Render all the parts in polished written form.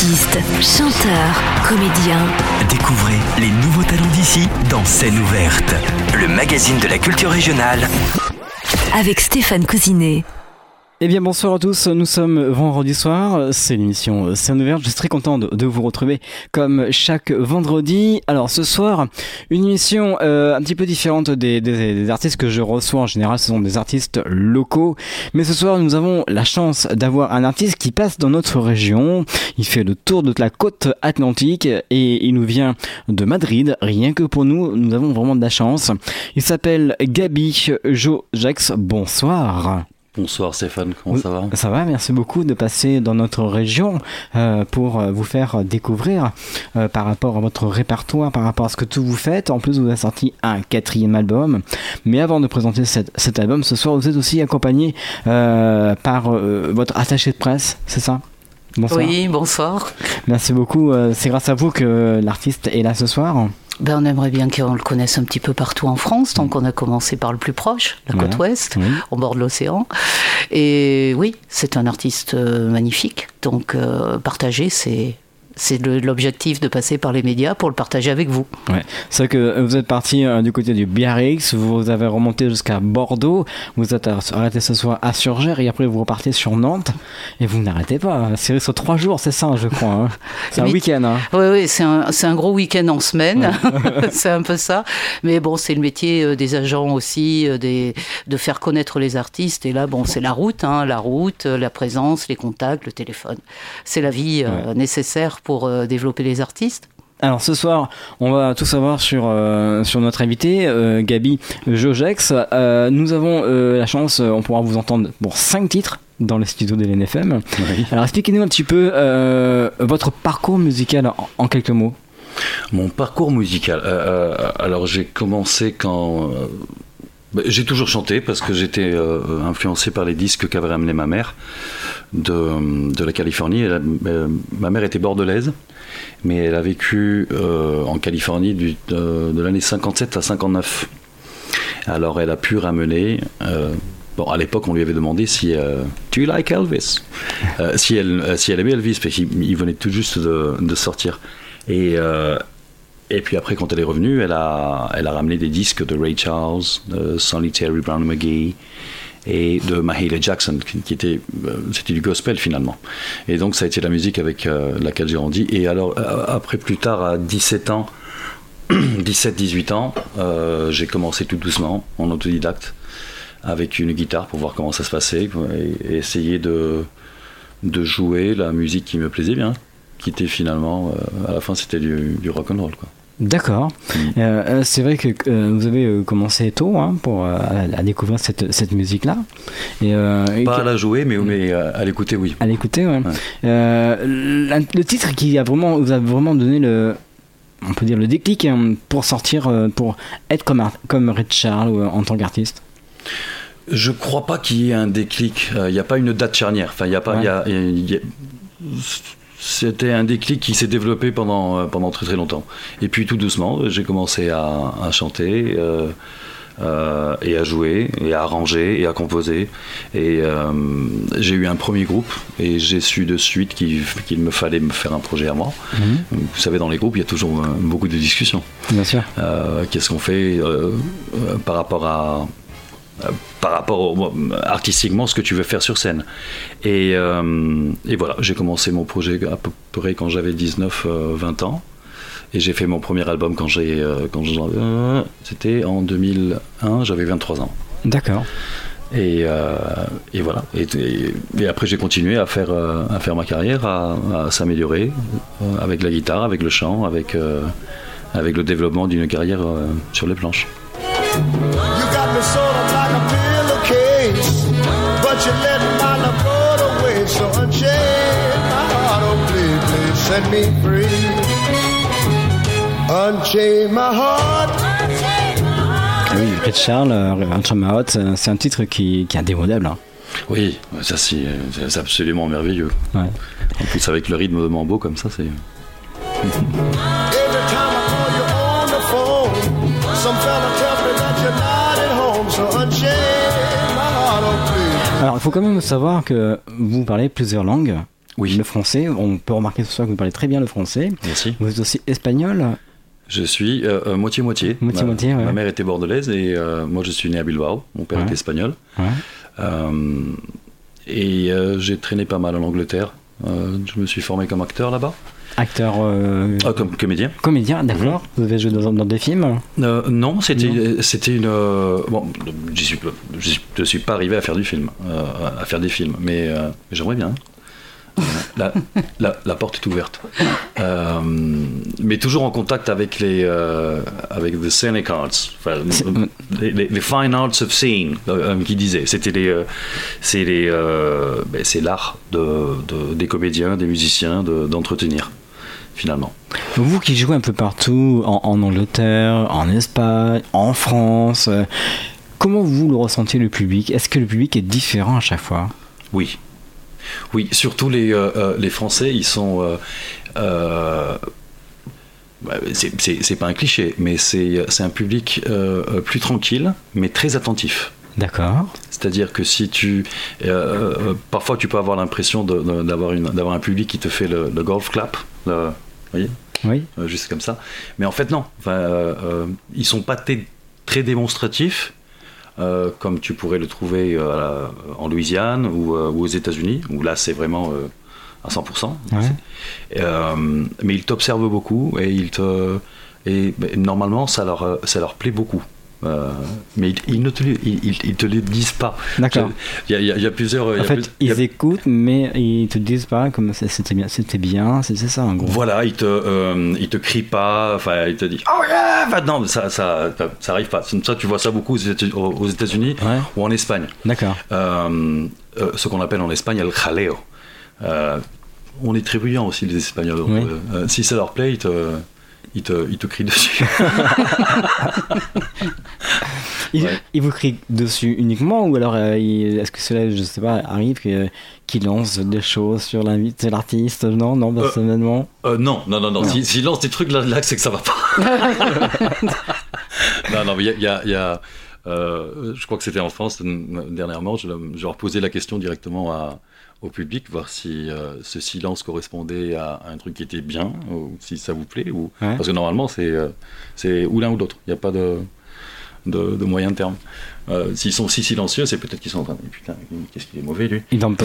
Artistes, chanteurs, comédiens. Découvrez les nouveaux talents d'ici dans Scène ouverte, le magazine de la culture régionale. Avec Stéphane Cousinet. Eh bien bonsoir à tous, nous sommes vendredi soir, c'est l'émission Scène ouverte, je suis très content de vous retrouver comme chaque vendredi. Alors ce soir, une émission un petit peu différente des artistes que je reçois en général, ce sont des artistes locaux. Mais ce soir nous avons la chance d'avoir un artiste qui passe dans notre région, il fait le tour de la côte atlantique et il nous vient de Madrid, rien que pour nous, nous avons vraiment de la chance. Il s'appelle Gaby Jojax, bonsoir. Bonsoir Stéphane, comment ça va ? Ça va, merci beaucoup de passer dans notre région pour vous faire découvrir par rapport à votre répertoire, par rapport à ce que tout vous faites. En plus, vous avez sorti un 4e album. Mais avant de présenter cet album, ce soir, vous êtes aussi accompagné par votre attaché de presse, c'est ça ? Bonsoir. Oui, bonsoir. Merci beaucoup. C'est grâce à vous que l'artiste est là ce soir. On aimerait bien qu'on le connaisse un petit peu partout en France, donc on a commencé par le plus proche, la côte ouest, au bord de l'océan. Et oui, c'est un artiste magnifique, donc partager, c'est l'objectif de passer par les médias pour le partager avec vous. Ouais. C'est vrai que vous êtes parti du côté du Biarritz, vous avez remonté jusqu'à Bordeaux, vous êtes arrêté ce soir à Surgères et après vous repartez sur Nantes et vous n'arrêtez pas. C'est sur 3 jours, c'est ça je crois. Hein. C'est un week-end. Hein. Oui, c'est un gros week-end en semaine, ouais. C'est un peu ça. Mais bon, c'est le métier des agents aussi, de faire connaître les artistes. Et là, bon, c'est la route, la présence, les contacts, le téléphone. C'est la vie nécessaire pour développer les artistes. Alors ce soir, on va tout savoir sur notre invité, Gaby Jojax. Nous avons la chance, on pourra vous entendre pour 5 titres dans le studio de l'NFM. Oui. Alors expliquez-nous un petit peu votre parcours musical en quelques mots. Mon parcours musical, alors j'ai commencé quand... j'ai toujours chanté parce que j'étais influencé par les disques qu'avait ramené ma mère de la Californie. Ma mère était bordelaise, mais elle a vécu en Californie de l'année 57 à 59. Alors elle a pu ramener... à l'époque, on lui avait demandé si « Do you like Elvis ?» si elle aimait Elvis, parce qu'il venait tout juste de sortir. Et puis après, quand elle est revenue, elle a ramené des disques de Ray Charles, de Sonny Terry Brown McGee et de Mahalia Jackson, c'était du gospel finalement. Et donc ça a été la musique avec laquelle j'ai grandi. Et alors après, plus tard, à 17 ans, 17-18 ans, j'ai commencé tout doucement, en autodidacte, avec une guitare pour voir comment ça se passait et essayer de jouer la musique qui me plaisait bien, qui était finalement, à la fin, c'était du rock'n'roll, quoi. D'accord. C'est vrai que vous avez commencé tôt pour à découvrir cette musique-là. Pas à la jouer, mais à l'écouter, oui. À l'écouter, ouais. Le titre qui vous a vraiment donné on peut dire le déclic pour sortir, pour être comme Ray Charles en tant qu'artiste. Je crois pas qu'il y ait un déclic. Il n'y a pas une date charnière. Enfin, il y a pas. C'était un déclic qui s'est développé pendant très très longtemps. Et puis tout doucement, j'ai commencé à chanter et à jouer et à arranger et à composer. Et j'ai eu un premier groupe et j'ai su de suite qu'il me fallait me faire un projet à moi. Mmh. Vous savez, dans les groupes, il y a toujours beaucoup de discussions. Bien sûr. Qu'est-ce qu'on fait par rapport artistiquement ce que tu veux faire sur scène et voilà, j'ai commencé mon projet à peu près quand j'avais 19-20 ans et j'ai fait mon premier album quand c'était en 2001, j'avais 23 ans. D'accord. Et voilà, et après j'ai continué à faire ma carrière, à s'améliorer avec la guitare, avec le chant, avec le développement d'une carrière sur les planches. You got me sort of like a pillowcase, but you let my love float away. So unchain my heart, oh please, set me free. Unchain my heart. Oui, Ray Charles, Unchain My Heart, c'est un titre qui est indémodable. Hein. Oui, ça c'est absolument merveilleux. Ouais. En plus avec le rythme de mambo comme ça, c'est... Alors, il faut quand même savoir que vous parlez plusieurs langues. Oui. Le français, on peut remarquer ce soir que vous parlez très bien le français. Merci. Vous êtes aussi espagnol. Je suis moitié-moitié. Moitié-moitié, ouais. Ma mère était bordelaise et moi je suis né à Bilbao. Mon père était espagnol. Ouais. J'ai traîné pas mal en Angleterre. Je me suis formé comme acteur là-bas. Acteur. Comme comédien. Comédien, d'accord. Vous avez joué dans des films? Non, c'était une. Bon, je suis pas arrivé à faire du film, à faire des films, mais j'aimerais bien. La porte est ouverte. Mais toujours en contact avec avec the scenic arts, enfin, les fine arts of seeing, qui disait. C'est l'art des comédiens, des musiciens d'entretenir, finalement. Vous qui jouez un peu partout, en Angleterre, en Espagne, en France, comment vous le ressentez, le public? Est-ce que le public est différent à chaque fois? Oui. Oui, surtout les Français, ils sont. C'est pas un cliché, mais c'est un public plus tranquille, mais très attentif. D'accord. C'est-à-dire que si parfois tu peux avoir l'impression d'avoir un public qui te fait le golf clap, vous voyez, oui. Juste comme ça. Mais en fait non. Ils sont pas très démonstratifs. Comme tu pourrais le trouver en Louisiane ou aux États-Unis, où là c'est vraiment à 100%. Ouais. Mais ils t'observent beaucoup et normalement ça leur plaît beaucoup. Mais ils te le disent pas. D'accord. Il y a plusieurs. Ils écoutent, mais ils te disent pas comme c'était bien, c'est ça en gros. Voilà, ils te crient pas, enfin ils te disent oh yeah, bah non, ça arrive pas. Ça tu vois ça beaucoup aux États-Unis ou en Espagne. D'accord. Ce qu'on appelle en Espagne le jaleo. On est très bruyants aussi les Espagnols. Donc, oui. Si ça leur plaît, ils te crient dessus. Ils vous crient dessus uniquement ou alors est-ce que cela, je sais pas, arrive qu'ils lancent des choses sur l'artiste? Non, personnellement. Non. S'ils lancent des trucs là c'est que ça va pas. non, mais il y a je crois que c'était en France dernièrement, je leur posais la question directement au public, voir si ce silence correspondait à un truc qui était bien, ou si ça vous plaît, parce que normalement c'est ou l'un ou l'autre, il n'y a pas de moyen terme. S'ils sont si silencieux, c'est peut-être qu'ils sont en train de putain, qu'est-ce qu'il est mauvais lui. Il n'en peut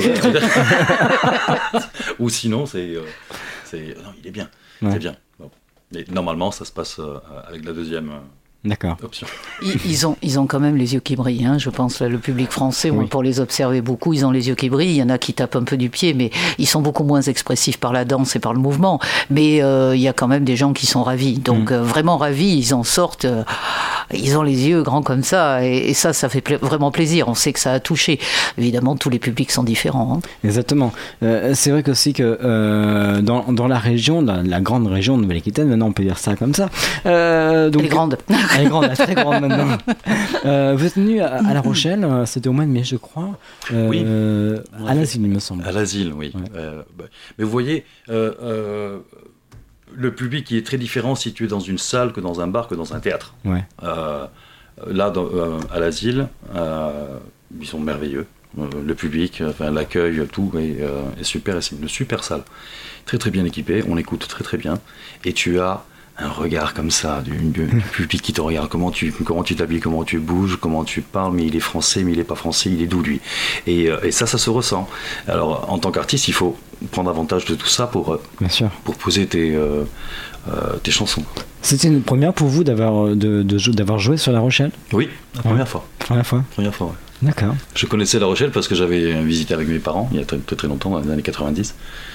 pas. Ou sinon non, il est bien, c'est bien. Bon. Et normalement ça se passe avec la deuxième. D'accord. Ils ont quand même les yeux qui brillent, hein, je pense. Là, le public français, pour les observer beaucoup, ils ont les yeux qui brillent. Il y en a qui tapent un peu du pied, mais ils sont beaucoup moins expressifs par la danse et par le mouvement. Mais il y a quand même des gens qui sont ravis. Donc vraiment ravis, ils en sortent. Ils ont les yeux grands comme ça. Et ça fait vraiment plaisir. On sait que ça a touché. Évidemment, tous les publics sont différents. Hein. Exactement. C'est vrai qu'aussi que dans la région, la grande région de Nouvelle-Aquitaine, maintenant on peut dire ça comme ça. Donc, elle est grande. Elle est grande, elle est très grande maintenant. Vous êtes venu à La Rochelle, c'était au mois de mai, je crois. Oui. À l'asile, il me semble. À l'asile, oui. Ouais. Mais vous voyez, le public qui est très différent si tu es dans une salle que dans un bar que dans un théâtre. Ouais. Là, à l'asile, ils sont merveilleux. Le public, l'accueil, tout est super. C'est une super salle. Très très bien équipée, on écoute très très bien. Et tu as un regard comme ça du public qui te regarde, comment tu t'habilles, comment tu bouges, comment tu parles, mais il est français, mais il est pas français, il est d'où lui, et ça se ressent. Alors en tant qu'artiste, il faut prendre avantage de tout ça pour poser tes chansons. C'était une première pour vous d'avoir joué sur La Rochelle? Oui, la première fois. Première fois, ouais. D'accord. Je connaissais La Rochelle parce que j'avais visité avec mes parents il y a très très longtemps, dans les années 90.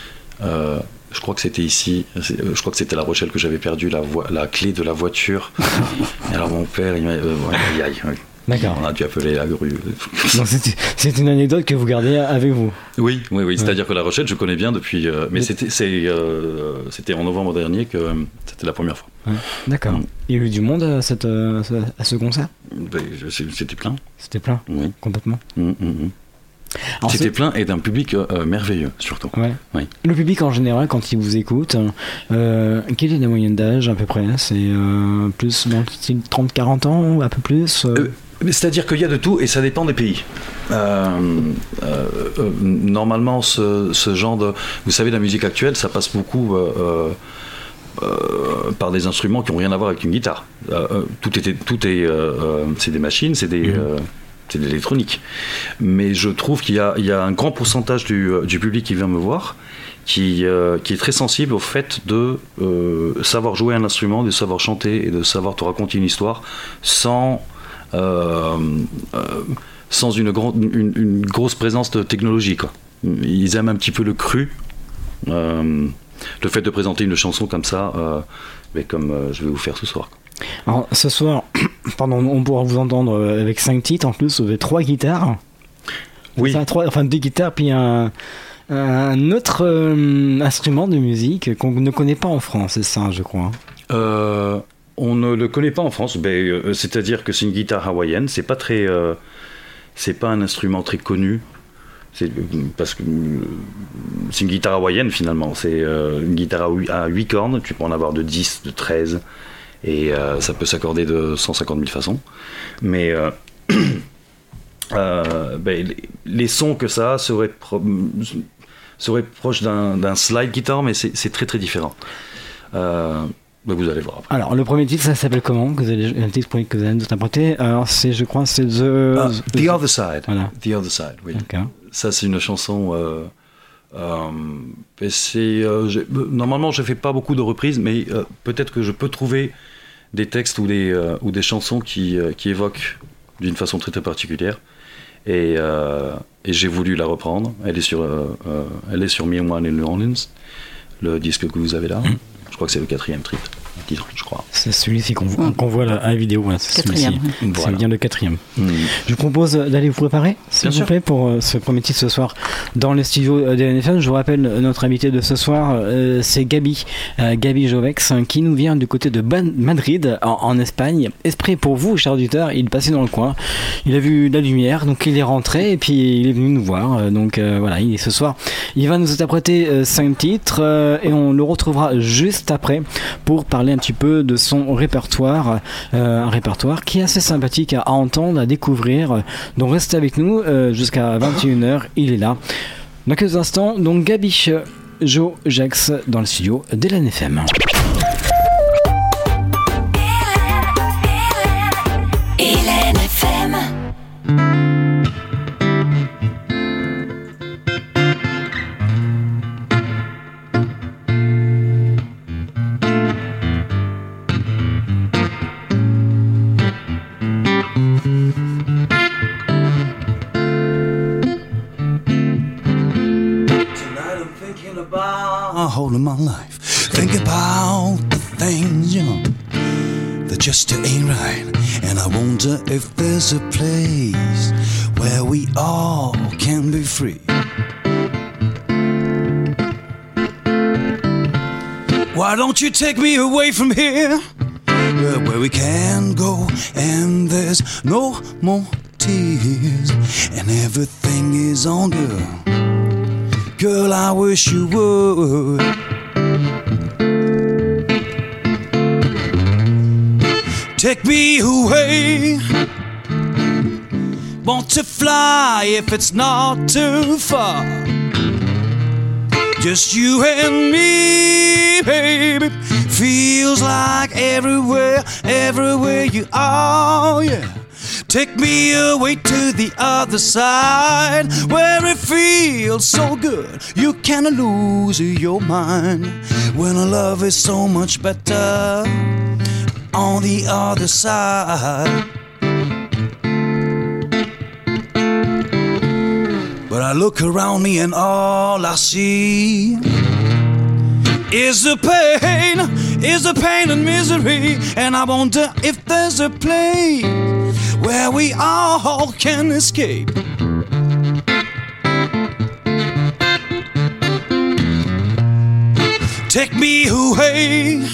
Je crois que c'était ici, je crois que c'était La Rochelle que j'avais perdu la clé de la voiture. Et alors mon père, il m'a D'accord. On a dû appeler la grue. Donc c'est une anecdote que vous gardez avec vous. Oui. C'est-à-dire que La Rochelle, je connais bien depuis. Mais c'était en novembre dernier que c'était la première fois. Ouais. D'accord. Il y a eu du monde à ce concert? C'était plein. C'était plein. Oui. Complètement. C'était plein et d'un public merveilleux, surtout. Ouais. Oui. Le public en général, quand il vous écoute, quelle est la moyenne d'âge à peu près? C'est plus dans le style 30-40 ans ou un peu plus C'est-à-dire qu'il y a de tout et ça dépend des pays. Normalement, ce genre de... Vous savez, la musique actuelle, ça passe beaucoup par des instruments qui n'ont rien à voir avec une guitare. C'est des machines, c'est de l'électronique. Mais je trouve qu'il y a un grand pourcentage du public qui vient me voir qui est très sensible au fait de savoir jouer un instrument, de savoir chanter et de savoir te raconter une histoire sans une grosse présence de technologie, quoi. Ils aiment un petit peu le cru, le fait de présenter une chanson comme ça, mais comme je vais vous faire ce soir. Alors ce soir, on pourra vous entendre avec 5 titres, en plus vous avez 3 guitares. Oui. 2 guitares puis un autre instrument de musique qu'on ne connaît pas en France, c'est ça, je crois. On ne le connaît pas en France, c'est-à-dire que c'est une guitare hawaïenne, c'est pas un instrument très connu, parce que c'est une guitare hawaïenne finalement, c'est une guitare à 8 cornes, tu peux en avoir de 10, de 13, et ça peut s'accorder de 150 000 façons, mais les sons que ça a seraient proches d'un slide guitar, mais c'est très très différent. Vous allez voir après. Alors le premier titre, ça s'appelle comment, un titre que vous allez nous interpréter? Alors je crois c'est The Other Side. Voilà. The Other Side, oui. Okay. Ça c'est une chanson. Normalement je fais pas beaucoup de reprises, mais peut-être que je peux trouver des textes ou des chansons qui évoquent d'une façon très très particulière. Et j'ai voulu la reprendre. Elle est sur Me and One in New Orleans, le disque que vous avez là. Je crois que c'est le 4e titre, je crois. C'est celui-ci qu'on voit à la vidéo. Ouais, c'est 4e. Voilà. C'est bien le 4e. Je vous propose d'aller vous préparer, s'il vous plaît, pour ce premier titre ce soir dans les studios de LNFM. Je vous rappelle, notre invité de ce soir, c'est Gaby Jovex, qui nous vient du côté de Madrid, en Espagne. Esprit pour vous, cher auditeur, il passait dans le coin. Il a vu la lumière, donc il est rentré et puis il est venu nous voir. Voilà, ce soir, il va nous interpréter 5 titres et on le retrouvera juste après pour parler un petit peu de son répertoire, un répertoire qui est assez sympathique à entendre, à découvrir. Donc restez avec nous jusqu'à 21h, il est là. Dans quelques instants, donc Gaby Jovex dans le studio d'LNFM. Whole of my life, think about the things, that just ain't right. And I wonder if there's a place where we all can be free. Why don't you take me away from here, where we can go and there's no more tears and everything is all good. Girl, I wish you would. Take me away. Want to fly if it's not too far. Just you and me, baby. Feels like everywhere you are, yeah. Take me away to the other side, where it feels so good you can't lose your mind. When love is so much better on the other side. But I look around me and all I see is the pain and misery. And I wonder if there's a place where we all can escape. Take me away.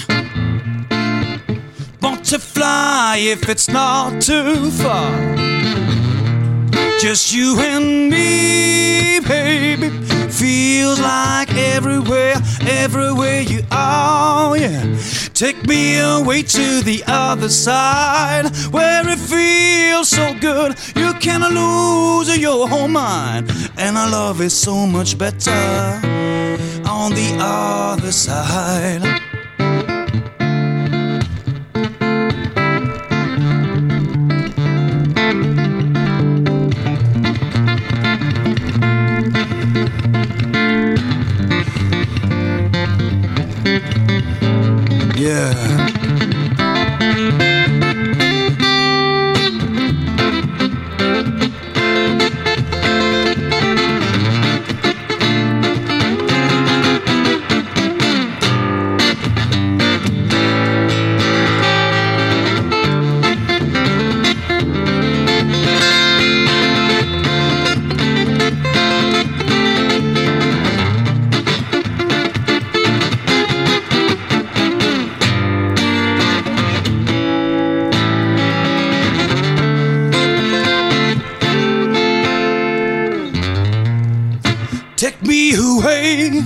Want to fly if it's not too far. Just you and me, baby. feels like everywhere, everywhere you are, yeah. Take me away to the other side, where it feels so good, you can lose your whole mind. And I love it so much better on the other side. Yeah. Take me away.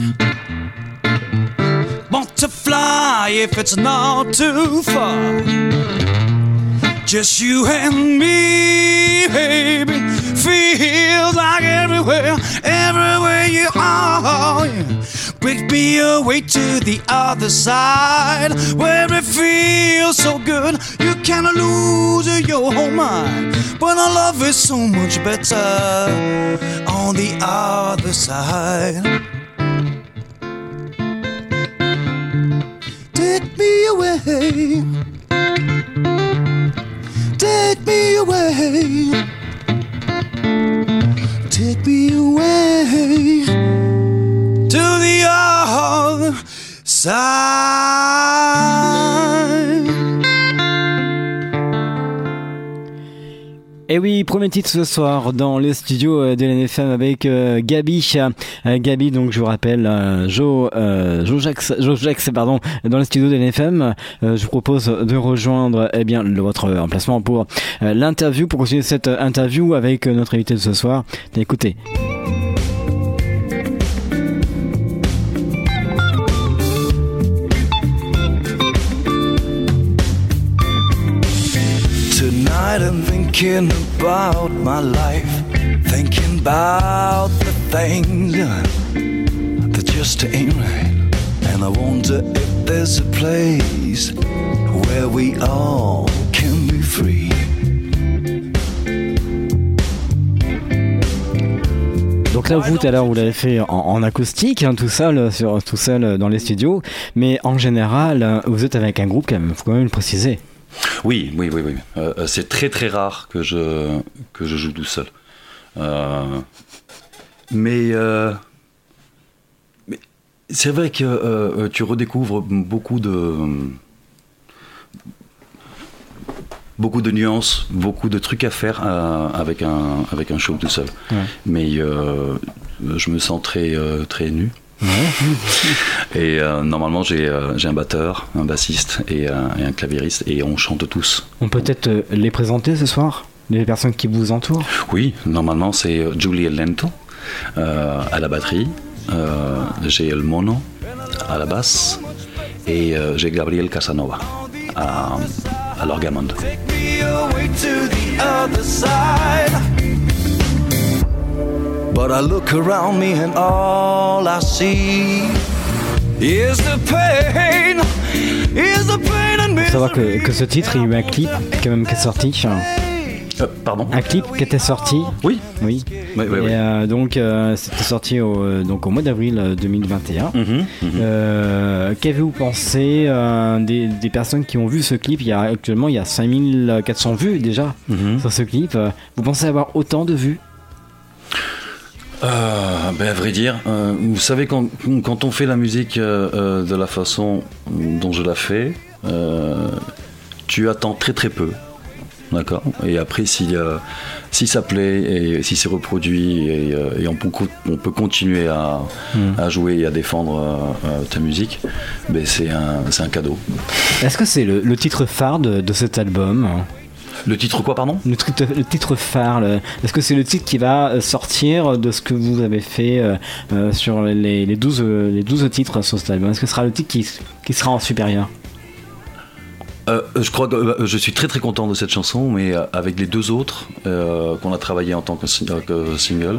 Want to fly if it's not too far. Just you and me, baby. Feels like everywhere, everywhere you are. Yeah. Bring me away to the other side, where it feels so good, you can lose your whole mind. But I love it so much better on the other side. Take me away. Take me away. Take me away to the other side. Et oui, premier titre ce soir dans les studios de l'NFM avec Gabi. Gabi, donc je vous rappelle, Joe Jax, pardon, dans les studios de l'NFM. Je vous propose de rejoindre votre emplacement pour l'interview, pour continuer cette interview avec notre invité de ce soir. Écoutez. Tonight I'm thinking about my life, thinking about the things that just ain't right. And I wonder if there's a place where we all can be free. Donc là, vous, tout à l'heure, vous l'avez fait en acoustique, tout seul dans les studios. Mais en général, vous êtes avec un groupe quand même, il faut quand même le préciser. Oui. C'est très très rare que je joue tout seul. Mais c'est vrai que tu redécouvres beaucoup de nuances, beaucoup de trucs à faire avec un show tout seul. Ouais. Mais je me sens très nu. Et normalement j'ai un batteur, un bassiste et un claviériste, et on chante tous. On peut peut-être les présenter ce soir, les personnes qui vous entourent? Oui, normalement c'est Julie Lento à la batterie, j'ai El Mono à la basse et j'ai Gabriel Casanova à l'orgamond. But I look around me and all I see is the pain, is the pain and misery. Faut savoir que ce titre, il y a eu un clip quand même qui est sorti. Pardon. Un clip qui était sorti. Oui. Et donc c'était sorti au mois d'avril 2021. Qu'avez-vous pensé des personnes qui ont vu ce clip? Actuellement il y a 5400 vues déjà sur ce clip. Vous pensez avoir autant de vues? À vrai dire, vous savez, quand on fait la musique de la façon dont je la fais, tu attends très très peu, d'accord. Et après, si ça plaît et si c'est reproduit et on peut continuer à jouer et à défendre ta musique, c'est un cadeau. Est-ce que c'est le titre phare de cet album? Le titre quoi, pardon? Le titre phare, est-ce que c'est le titre qui va sortir de ce que vous avez fait sur les 12 titres sur cet album? Est-ce que ce sera le titre qui sera en supérieur? Je crois que je suis très très content de cette chanson, mais avec les 2 autres qu'on a travaillé en tant que single,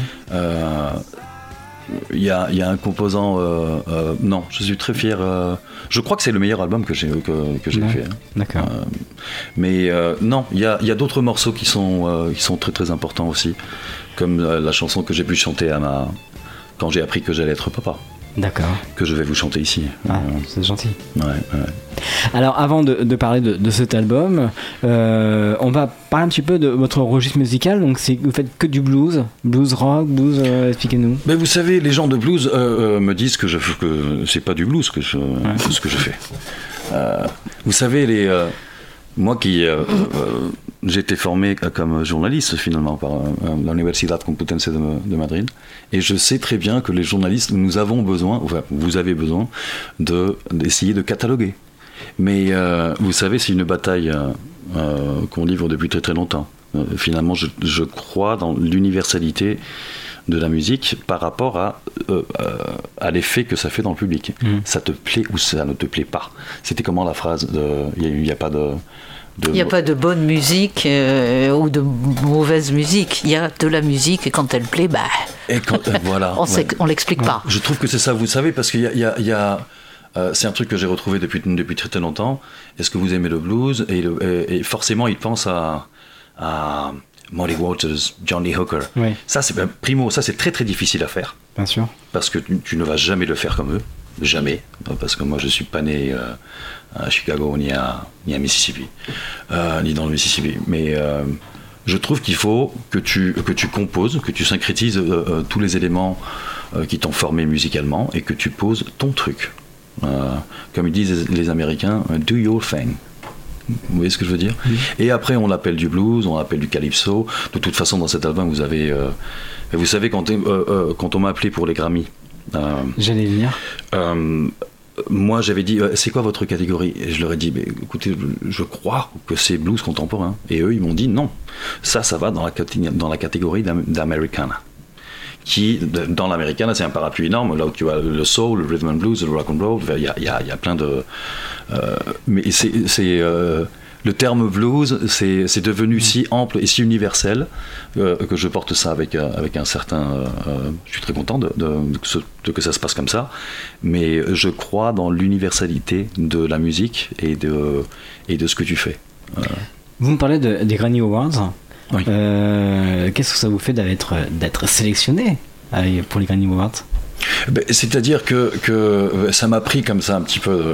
il y a un composant. Non, je suis très fier. Je crois que c'est le meilleur album que j'ai fait. Hein. D'accord. Mais non, il y a d'autres morceaux qui sont très très importants aussi, comme la chanson que j'ai pu chanter quand j'ai appris que j'allais être papa. D'accord. Que je vais vous chanter ici. Ah, c'est gentil. Ouais. Alors, avant de parler de cet album, on va parler un petit peu de votre registre musical. Donc, vous faites que du blues rock, blues. Expliquez-nous. Mais vous savez, les gens de blues me disent que c'est pas du blues ce que je fais. Vous savez, moi qui j'ai été formé comme journaliste finalement par l'Universidad Complutense de Madrid, et je sais très bien que les journalistes, vous avez besoin d'essayer de cataloguer. Mais vous savez, c'est une bataille qu'on livre depuis très très longtemps. Finalement, je crois dans l'universalité de la musique par rapport à l'effet que ça fait dans le public. Ça te plaît ou ça ne te plaît pas. C'était comment la phrase il n'y a pas de... Il n'y a pas de bonne musique ou de mauvaise musique. Il y a de la musique et quand elle plaît, voilà, on l'explique pas. Je trouve que c'est ça, vous savez, parce qu'il y a c'est un truc que j'ai retrouvé depuis très très longtemps. Est-ce que vous aimez le blues? Et forcément, il pense à Muddy Waters, Johnny Hooker. Oui. Ça, c'est primo, ça c'est très très difficile à faire. Bien sûr. Parce que tu ne vas jamais le faire comme eux. Jamais. Parce que moi, je suis pas né à Chicago ni à Mississippi, ni dans le Mississippi. Mais je trouve qu'il faut que tu composes, que tu syncrétises tous les éléments qui t'ont formé musicalement et que tu poses ton truc. Comme ils disent les Américains, do your thing. Vous voyez ce que je veux dire? Et après, on l'appelle du blues, on l'appelle du calypso. De toute façon, dans cet album, vous avez... vous savez, quand on m'a appelé pour les Grammy... J'allais venir. Moi, j'avais dit, c'est quoi votre catégorie? Et je leur ai dit, écoutez, je crois que c'est blues contemporain. Et eux, ils m'ont dit, non, ça va dans la catégorie d'Americana. Qui, dans l'Americana, c'est un parapluie énorme, là où tu as le soul, le rhythm and blues, le rock and roll, il y a plein de... mais le terme blues, c'est devenu si ample et si universel que je porte ça avec un certain... je suis très content que ça se passe comme ça, mais je crois dans l'universalité de la musique et de ce que tu fais. Vous me parlez des Grammy Awards. Oui. Qu'est-ce que ça vous fait d'être sélectionné pour les Grammy Awards? C'est-à-dire que ça m'a pris comme ça un petit peu...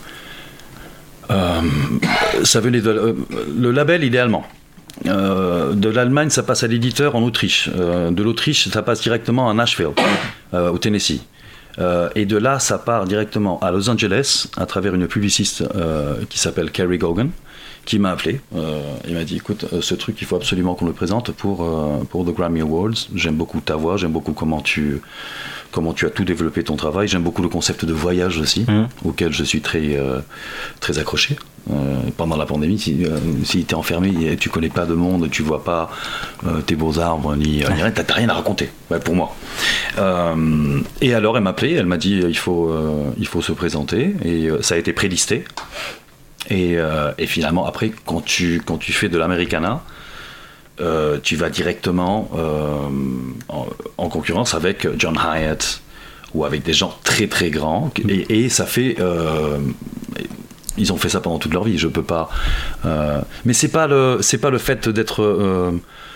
ça venait le label idéalement. De l'Allemagne, ça passe à l'éditeur en Autriche. De l'Autriche, ça passe directement à Nashville, au Tennessee. Et de là, ça part directement à Los Angeles à travers une publiciste qui s'appelle Carrie Gogan, qui m'a appelé. Il m'a dit, écoute, ce truc, il faut absolument qu'on le présente pour The Grammy Awards. J'aime beaucoup ta voix, j'aime beaucoup comment tu as tout développé ton travail. J'aime beaucoup le concept de voyage aussi, auquel je suis très, très accroché. Pendant la pandémie, si tu es enfermé et tu connais pas de monde, tu vois pas tes beaux arbres, ni rien, t'as rien à raconter, pour moi. Et alors elle m'a appelé, elle m'a dit il faut se présenter, et ça a été prélisté. Et finalement, après, quand tu fais de l'Americana, tu vas directement en concurrence avec John Hyatt ou avec des gens très très grands, et ça fait... ils ont fait ça pendant toute leur vie, je peux pas... mais c'est pas le fait d'être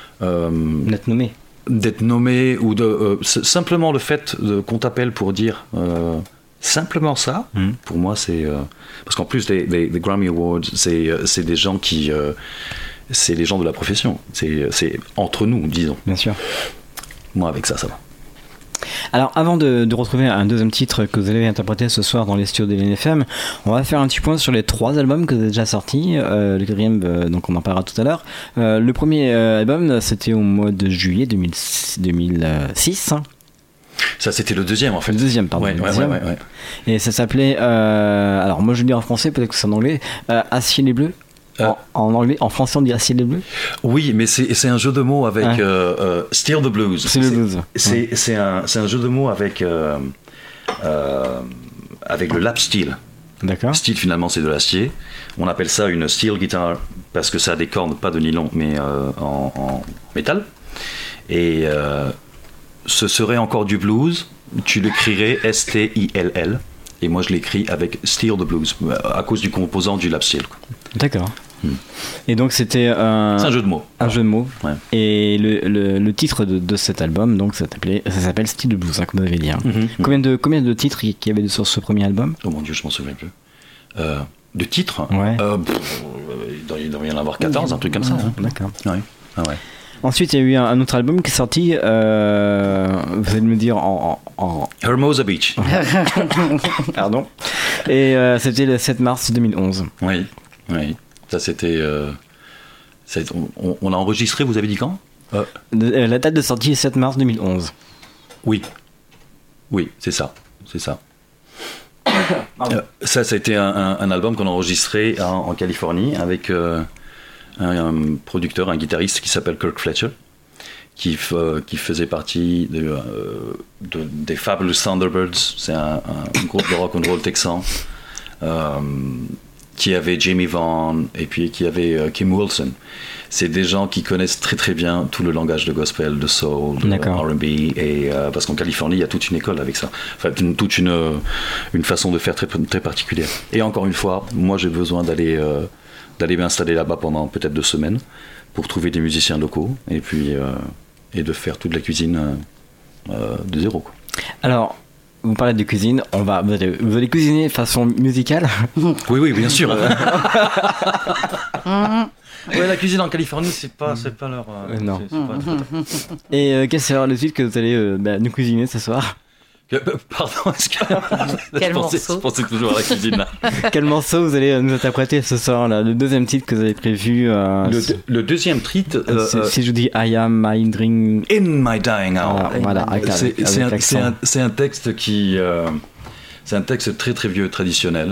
nommé ou simplement le fait qu'on t'appelle pour dire simplement ça. Pour moi, c'est parce qu'en plus les Grammy Awards, c'est des gens qui c'est les gens de la profession, c'est entre nous, disons. Bien sûr. Moi, avec ça va. Alors, avant de retrouver un deuxième titre que vous allez interpréter ce soir dans les studios de l'NFM, on va faire un petit point sur les 3 albums que vous avez déjà sortis. Le quatrième, donc on en parlera tout à l'heure. Le premier album, c'était au mois de juillet 2006. Ça, c'était le deuxième, en fait. Le deuxième, pardon. Ouais. Et ça s'appelait, alors moi je le dis en français, peut-être que c'est en anglais, As ciel est bleu. En anglais, en français, on dit Steal the Blues. Oui, mais c'est un jeu de mots avec Steal the Blues. Steal the Blues. C'est un jeu de mots avec le lap steel. D'accord. Steel, finalement, c'est de l'acier. On appelle ça une steel guitar parce que ça a des cordes, pas de nylon, mais en métal. Et ce serait encore du blues. Tu l'écrirais S-T-I-L-L. Et moi, je l'écris avec Steal the Blues, à cause du composant du lap steel. D'accord. Et donc c'était c'est un jeu de mots. Un jeu de mots. Ouais. Et le titre de cet album, donc ça s'appelle Steal the Blues, hein, comme vous avez dit. Hein. Mm-hmm. Combien de titres qu'il y avait sur ce premier album? Oh mon Dieu, je m'en souviens plus. De titres? Ouais. Il doit y en avoir 14, un truc comme ça. Hein. D'accord. Ouais. Ah ouais. Ensuite, il y a eu un autre album qui est sorti, vous allez me dire en... Hermosa Beach. Pardon. Et c'était le 7 mars 2011. Oui. Ça, c'était... on l'a enregistré, vous avez dit quand? La date de sortie est 7 mars 2011. Oui, c'est ça. Ça a été un album qu'on a enregistré en Californie avec un producteur, un guitariste qui s'appelle Kirk Fletcher, qui faisait partie des Fabulous Thunderbirds. C'est un groupe de rock and roll texan qui avait Jamie Vaughan et puis qui avait Kim Wilson. C'est des gens qui connaissent très très bien tout le langage de gospel, de soul, de R&B, et parce qu'en Californie il y a toute une école avec ça, enfin toute une façon de faire très très particulière. Et encore une fois, moi j'ai besoin d'aller m'installer là-bas pendant peut-être 2 semaines pour trouver des musiciens locaux et puis et de faire toute la cuisine de zéro, quoi. Alors, vous parlez de cuisine, vous allez cuisiner de façon musicale? Oui, bien sûr. Ouais, la cuisine en Californie, c'est pas leur. Non. Et quel sera le titre que vous allez nous cuisiner ce soir? Pardon, est-ce que. Quel morceau? Je pensais toujours à la cuisine là. Quel morceau vous allez nous interpréter ce soir là? Le deuxième titre que vous avez prévu. Le deuxième titre. Si je vous dis I am my dream. In my dying hour. Voilà, c'est un texte qui. C'est un texte très très vieux, traditionnel.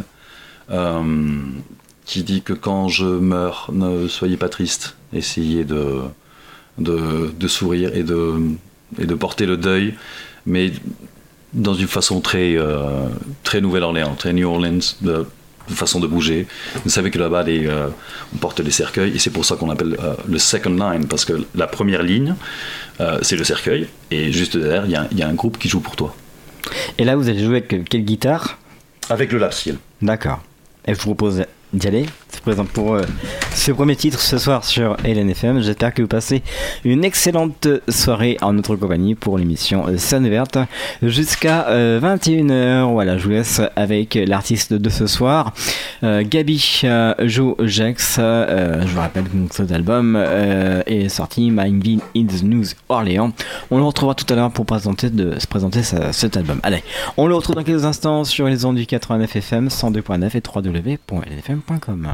Qui dit que quand je meurs, ne soyez pas triste. Essayez de sourire et de porter le deuil, mais dans une façon très Nouvelle-Orléans, très New Orleans, de façon de bouger. Vous savez que là-bas, on porte les cercueils, et c'est pour ça qu'on appelle le second line, parce que la première ligne, c'est le cercueil, et juste derrière, il y a un groupe qui joue pour toi. Et là, vous allez jouer avec quelle guitare? Avec le lap steel. D'accord. Et je vous propose d'y aller. C'est présent pour ce premier titre ce soir sur LNFM. J'espère que vous passez une excellente soirée en notre compagnie pour l'émission Scène Verte jusqu'à 21h. Voilà, je vous laisse avec l'artiste de ce soir, Gaby Joe Jax. Je vous rappelle que cet album est sorti, My Envy is New Orleans. On le retrouvera tout à l'heure pour se présenter cet album. Allez, on le retrouve dans quelques instants sur les ondes du 89 FM, 102.9 et www.lnfm.com.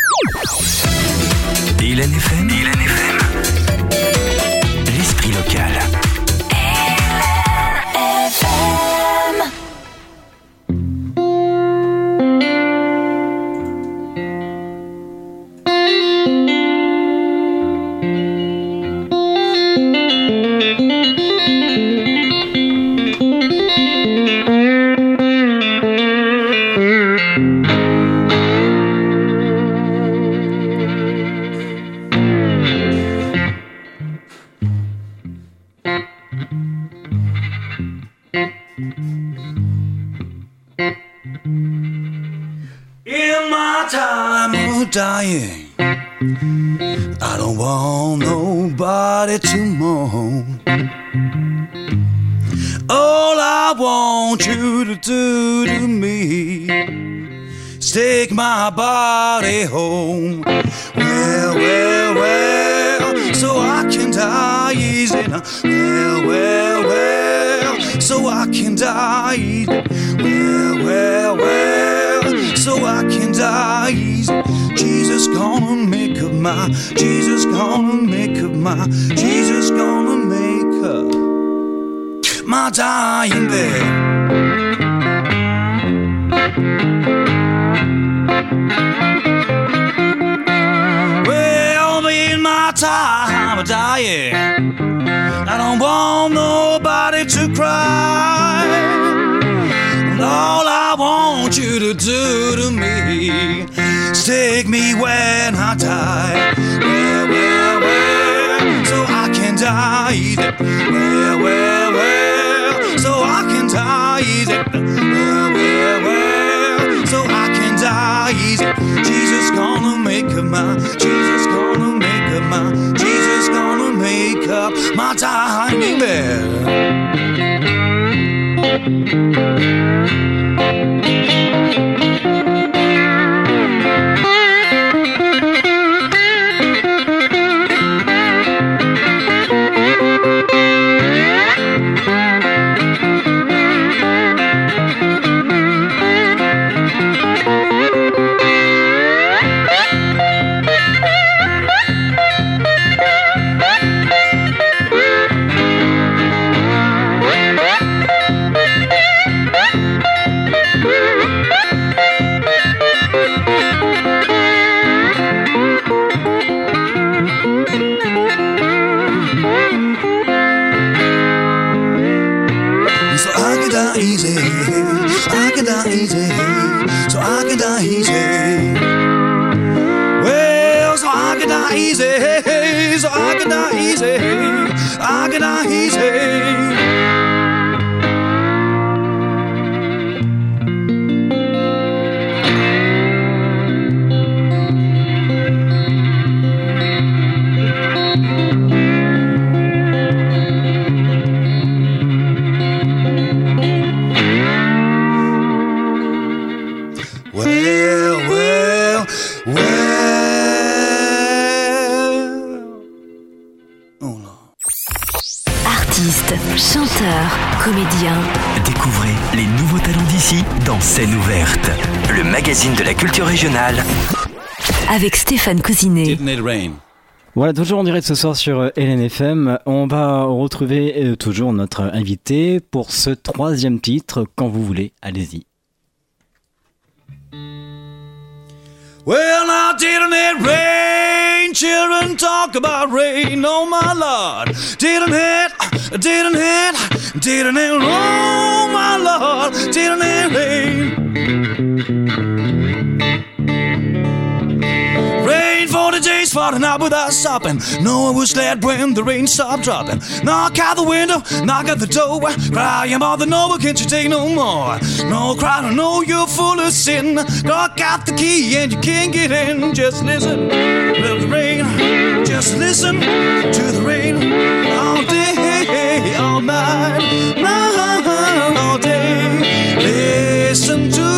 LNFM, l'esprit local. Dying, I don't want nobody to mourn. All I want you to do to me is take my body home. Well, so I can die easy now. Well, so I can die easy. Well, so I can die easy. Jesus gonna make up my, Jesus gonna make up my, Jesus gonna make up my dying bed. dying. I don't want nobody to cry. And all I want you to do to me is take me when I die. Well, well, well, so I can die easy. Well, well, well, so I can die easy. Well, well, well, so I can die easy. Jesus gonna make up my, Jesus gonna make up my, Jesus gonna make up my time, baby. Comédien. Découvrez les nouveaux talents d'ici dans Scène ouverte, le magazine de la culture régionale. Avec Stéphane Cousinet. Didn't it rain? Voilà, toujours en direct ce soir sur LNFM. On va retrouver toujours notre invité pour ce 3e titre. Quand vous voulez, allez-y. Well, now didn't it rain? Children talk about rain, oh my Lord. Didn't it, oh my Lord. Didn't it rain? Rain for the days falling out without stopping. Noah was glad when the rain stopped dropping. Knock out the window, knock at the door. Crying about the Noah, can't you take no more? No cry, no, know you're full of sin. Knock out the key and you can't get in. Just listen to the rain. Just listen to the rain. All day, all night, all day. Listen to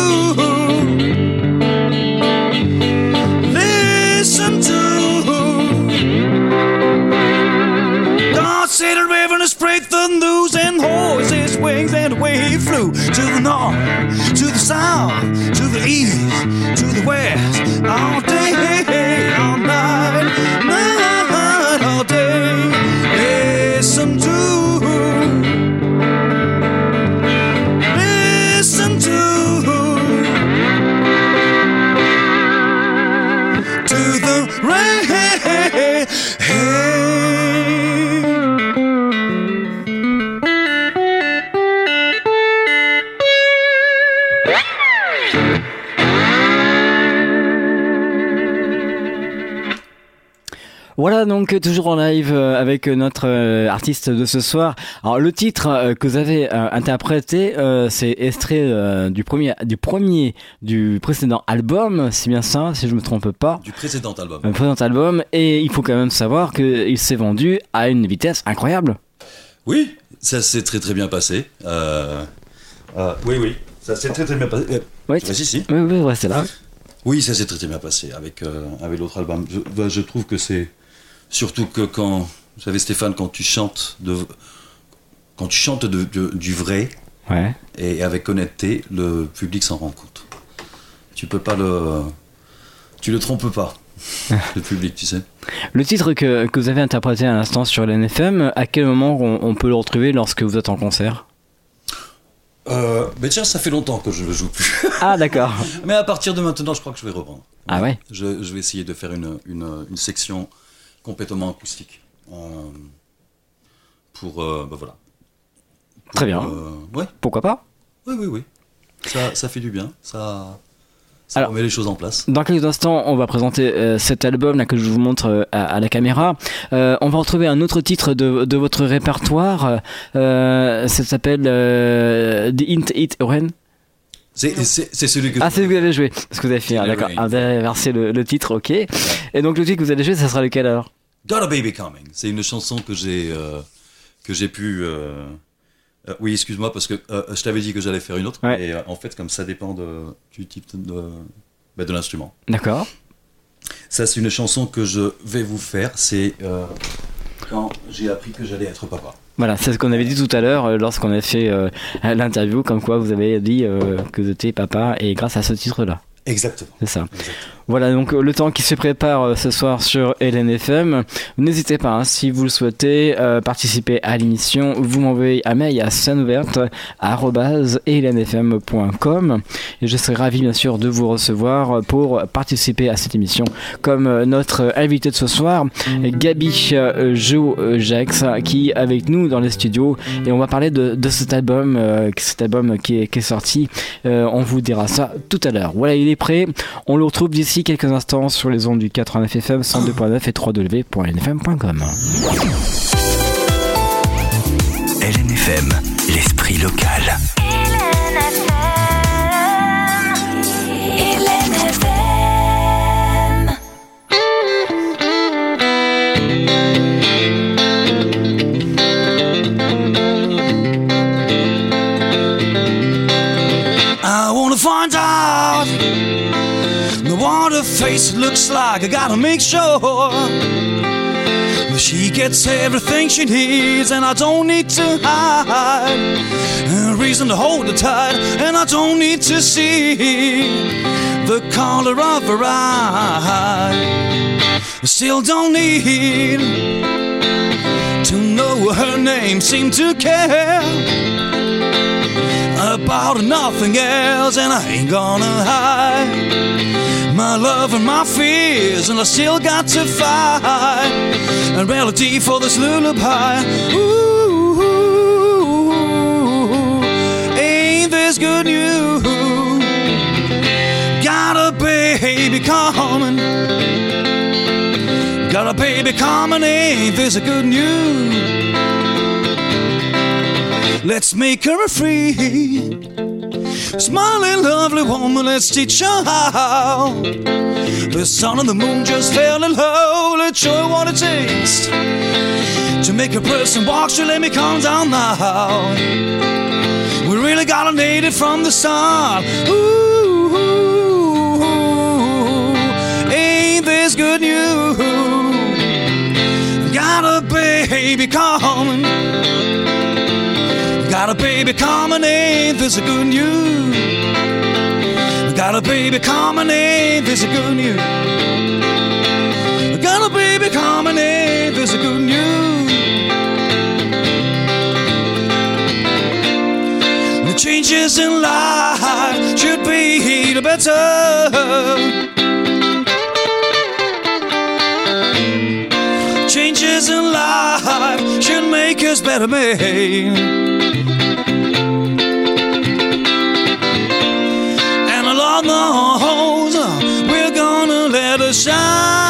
God said a river and sprayed the news and horses' wings, and away he flew to the north, to the south, to the east, to the west. All day, all night, all day. Listen to the rain. Voilà, donc toujours en live avec notre artiste de ce soir. Alors le titre que vous avez interprété, c'est extrait du précédent album, c'est bien ça, si je me trompe pas. Du précédent album. Le précédent album, et il faut quand même savoir qu'il s'est vendu à une vitesse incroyable. Oui, ça s'est très très bien passé. Oui, ça s'est très très bien passé. Oui, si. C'est là. Oui, ça s'est très très bien passé avec l'autre album. Je trouve que c'est surtout que quand, vous savez Stéphane, quand tu chantes du vrai, ouais, et avec honnêteté, le public s'en rend compte. Tu le trompes pas, le public, tu sais. Le titre que vous avez interprété à l'instant sur l'NFM, à quel moment on peut le retrouver lorsque vous êtes en concert? Mais tiens, ça fait longtemps que je ne joue plus. Ah d'accord. Mais à partir de maintenant, je crois que je vais reprendre. Ah ouais. Je vais essayer de faire une section complètement acoustique. Voilà. Très bien. Ouais. Pourquoi pas? Oui. Ça fait du bien. Ça Alors, remet les choses en place. Dans quelques instants, on va présenter cet album là que je vous montre à la caméra. On va retrouver un autre titre de votre répertoire. Ça s'appelle The Int It Ren. C'est celui que Ah, c'est celui que vous avez joué. Parce que vous avez fait, d'accord. Ah, vous avez versé le titre, ok. Et donc le titre que vous avez joué, ça sera lequel alors? Got a Baby Coming. C'est une chanson que j'ai pu. Oui, excuse-moi, parce que je t'avais dit que j'allais faire une autre. Ouais. Et en fait, comme ça dépend du type de l'instrument. D'accord. Ça, c'est une chanson que je vais vous faire. C'est quand j'ai appris que j'allais être papa. Voilà, c'est ce qu'on avait dit tout à l'heure lorsqu'on a fait l'interview, comme quoi vous avez dit que vous étiez papa, et grâce à ce titre-là. Exactement. C'est ça. Voilà, donc le temps qui se prépare ce soir sur LNFM. N'hésitez pas, hein, si vous le souhaitez, participer à l'émission, vous m'envoyez un mail à scèneouverte@lnfm.com et je serai ravi bien sûr de vous recevoir pour participer à cette émission. Comme notre invité de ce soir, Gaby Jo-Jax, qui est avec nous dans les studios, et on va parler de cet album qui est sorti. On vous dira ça tout à l'heure. Voilà, il est prêt. On le retrouve d'ici quelques instants sur les ondes du 89 FM, 102.9 et www.lnfm.com. LNFM, l'esprit local. I wanna find out what her face looks like. I gotta make sure that she gets everything she needs, and I don't need to hide a reason to hold her tight, and I don't need to see the color of her eye. I still don't need to know her name, seem to care about nothing else, and I ain't gonna hide my love and my fears, and I still got to fight a melody for this lullaby. Ooh, ain't this good news? Got a baby coming, got a baby coming, ain't this a good news? Let's make her a free, smiling, lovely woman. Let's teach her how. The sun and the moon just fell in love. Let's show her what it takes to make a person walk. So let me calm down now. We really gotta need it from the start. Ooh, ain't this good news? Got a baby coming, got a baby coming, ain't this a good news? Got a baby coming, ain't this a good news? Got a baby coming, ain't this a good news? The changes in life should be the better. Changes in life should make us better made. And the Lord knows we're gonna let us shine.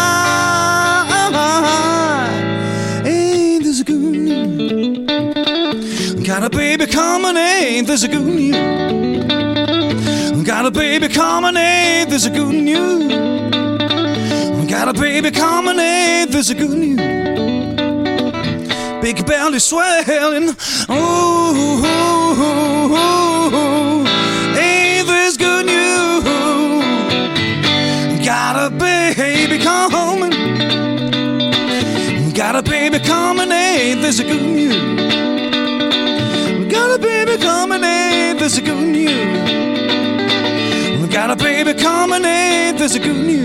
Ain't this a good news? Got a baby coming, ain't this a good news? Got a baby coming, ain't this a good news? Got a baby coming, ain't this a good news? Big belly swelling, ooh, ain't this good news? Got a baby coming, got a baby coming, ain't this a good news? Got a baby coming, ain't this a good news? Got a baby coming, ain't this a good news?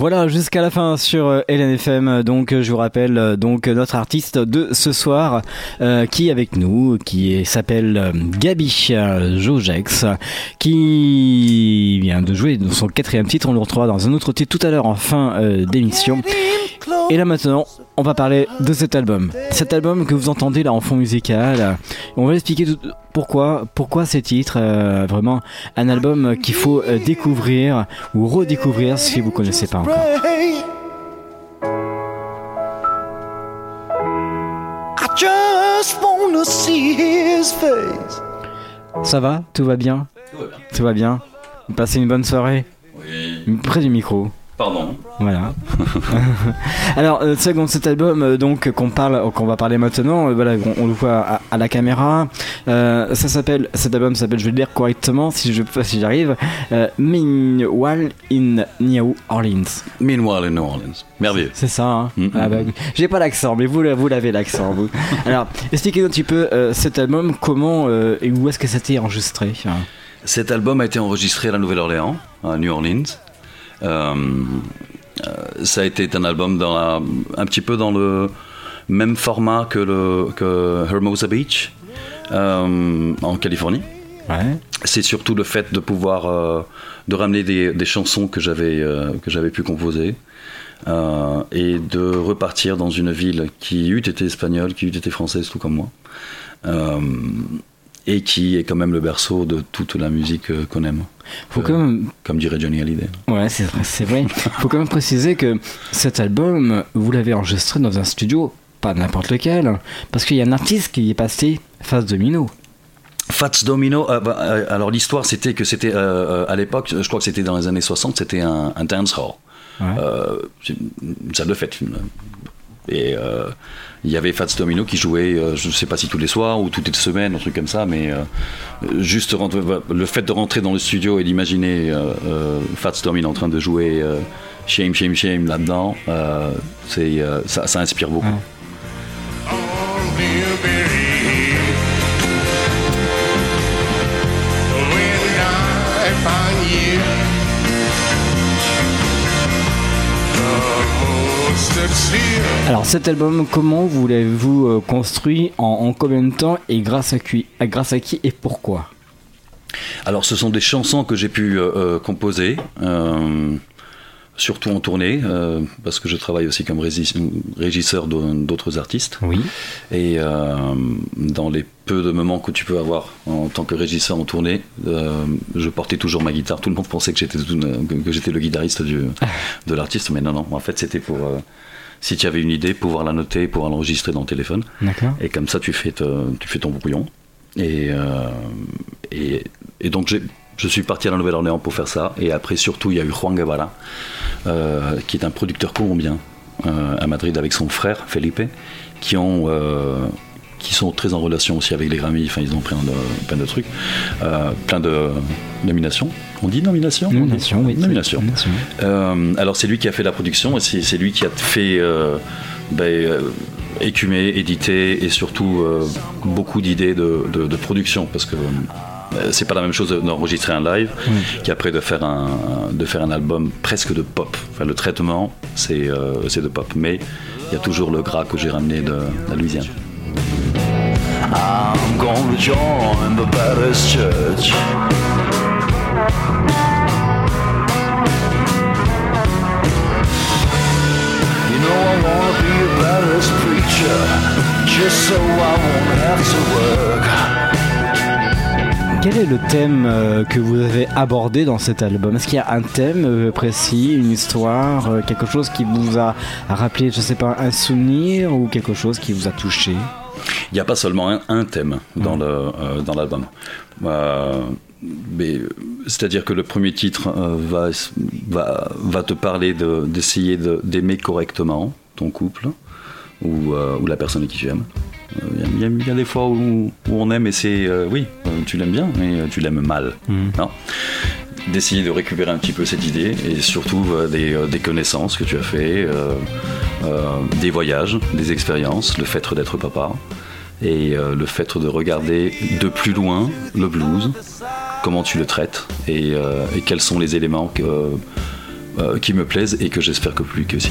Voilà, jusqu'à la fin sur LNFM. Donc, je vous rappelle donc notre artiste de ce soir qui est avec nous, qui s'appelle Gaby Jogex, qui vient de jouer son 4e titre. On le retrouvera dans un autre titre tout à l'heure en fin d'émission. Et là maintenant, on va parler de cet album. Cet album que vous entendez là en fond musical. On va expliquer pourquoi ces titres. Vraiment un album qu'il faut découvrir ou redécouvrir si vous ne connaissez pas encore. I just wanna see his face. Ça va? Tout va bien? Tout va bien. Vous passez une bonne soirée? Oui. Près du micro. Pardon. Voilà. Alors, second, cet album donc qu'on va parler maintenant, voilà, on le voit à la caméra. Cet album s'appelle, je vais le dire correctement si j'arrive, Meanwhile in New Orleans. Meanwhile in New Orleans. Merveilleux. C'est ça, hein. Mm-hmm. Ah bah, j'ai pas l'accent, mais vous l'avez l'accent, vous. Alors, expliquez-nous un petit peu cet album, comment et où est-ce que ça a été enregistré? Cet album a été enregistré à la Nouvelle-Orléans, à New Orleans. Ça a été un album un petit peu dans le même format que Hermosa Beach en Californie. Ouais. C'est surtout le fait de pouvoir de ramener des chansons que j'avais pu composer et de repartir dans une ville qui eût été espagnole, qui eût été française tout comme moi. Et qui est quand même le berceau de toute la musique qu'on aime. Comme dirait Johnny Hallyday. Ouais, c'est vrai. Faut quand même préciser que cet album, vous l'avez enregistré dans un studio, pas n'importe lequel, parce qu'il y a un artiste qui est passé, Fats Domino. Fats Domino, alors l'histoire c'était que c'était à l'époque, je crois que c'était dans les années 60, c'était un dance hall. Ouais. Une salle de fête. Et il y avait Fats Domino qui jouait, je ne sais pas si tous les soirs ou toutes les semaines, un truc comme ça, mais juste le fait de rentrer dans le studio et d'imaginer Fats Domino en train de jouer Shame, Shame, Shame là-dedans, ça inspire beaucoup. Ouais. Alors cet album, comment vous l'avez-vous construit, en combien de temps et grâce à qui et pourquoi? Alors ce sont des chansons que j'ai pu composer, surtout en tournée, parce que je travaille aussi comme régisseur d'autres artistes. Oui. Et dans les peu de moments que tu peux avoir en tant que régisseur en tournée, je portais toujours ma guitare. Tout le monde pensait que j'étais le guitariste de l'artiste, mais non, en fait c'était pour... si tu avais une idée, pouvoir la noter, pouvoir l'enregistrer dans le téléphone. D'accord. Et comme ça, tu fais ton brouillon. Et donc, je suis parti à la Nouvelle-Orléans pour faire ça. Et après, surtout, il y a eu Juan Guevara, qui est un producteur colombien à Madrid avec son frère, Felipe, qui sont très en relation aussi avec les Grammy. Enfin, ils ont plein de trucs, plein de nominations. On dit nomination ? Nomination, oui. Nomination. Alors, c'est lui qui a fait la production et c'est lui qui a fait écumer, éditer et surtout beaucoup d'idées de production, parce que c'est pas la même chose d'enregistrer un live qu'après de faire un album presque de pop. Enfin, le traitement, c'est de pop, mais il y a toujours le gras que j'ai ramené de la Louisiane. I'm gonna join the Baptist Church. You know I wanna be a Baptist preacher, just so I won't have to work. Quel est le thème que vous avez abordé dans cet album? Est-ce qu'il y a un thème précis, une histoire, quelque chose qui vous a rappelé, je sais pas, un souvenir ou quelque chose qui vous a touché? Il n'y a pas seulement un thème dans l'album. C'est-à-dire que le premier titre va te parler d'essayer d'aimer correctement ton couple ou la personne à qui tu aimes. Il y a des fois où on aime et c'est tu l'aimes bien, mais tu l'aimes mal. Non, d'essayer de récupérer un petit peu cette idée et surtout des connaissances que tu as fait, des voyages, des expériences, le fait d'être papa et le fait de regarder de plus loin le blues, comment tu le traites et quels sont les éléments qui me plaisent et que j'espère que plus que si.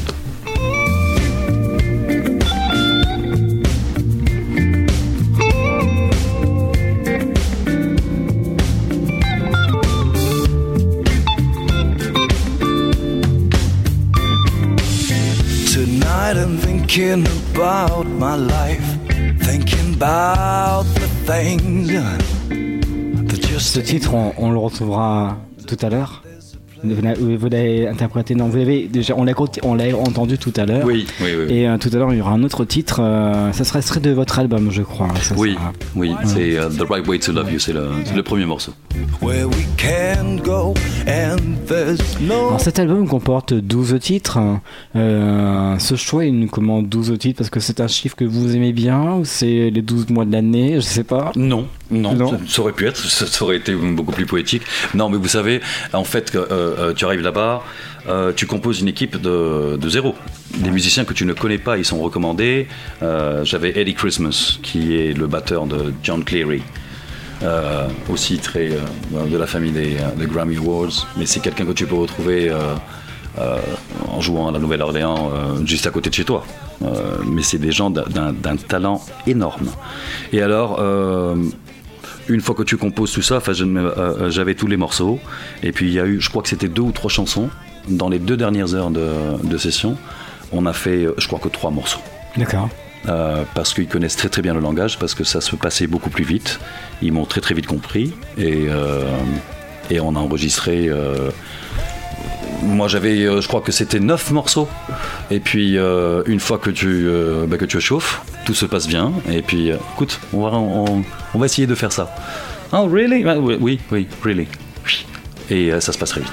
Tonight I'm thinking about my life, thinking about the things that just. Ce titre, on le retrouvera tout à l'heure. Vous l'avez interprété, non, vous l'avez déjà, on l'a entendu tout à l'heure. Oui. Et tout à l'heure, il y aura un autre titre. Ça sera extrait de votre album, je crois. Ça Oui, sera... c'est The Right Way to Love You, c'est le premier morceau. Where we can go and there's no. Alors cet album comporte 12 titres. Ce choix, il nous commande 12 titres parce que c'est un chiffre que vous aimez bien ou c'est les 12 mois de l'année, je sais pas. Non. Ça aurait pu être, ça aurait été beaucoup plus poétique. Non, mais vous savez, en fait, tu arrives là-bas, tu composes une équipe de zéro. Des musiciens que tu ne connais pas, ils sont recommandés. J'avais Eddie Christmas, qui est le batteur de John Cleary. Aussi très de la famille des Grammy Awards, mais c'est quelqu'un que tu peux retrouver en jouant à la Nouvelle-Orléans juste à côté de chez toi. Mais c'est des gens d'un talent énorme. Et alors, une fois que tu composes tout ça, j'avais tous les morceaux, et puis il y a eu, je crois que c'était 2 ou 3 chansons. Dans les 2 dernières heures de session, on a fait, je crois que 3 morceaux. D'accord. Parce qu'ils connaissent très très bien le langage, parce que ça se passait beaucoup plus vite. Ils m'ont très très vite compris, et on a enregistré. Moi j'avais, je crois que c'était 9 morceaux, et puis une fois que tu chauffes, tout se passe bien, et puis écoute, on va essayer de faire ça. Oh really? Oui, really. Et ça se passe très vite.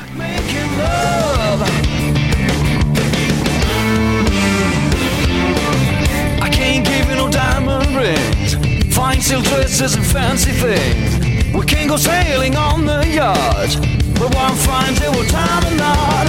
Fine silk dresses and fancy things. We can go sailing on the yacht, but one fine day we'll time a knot.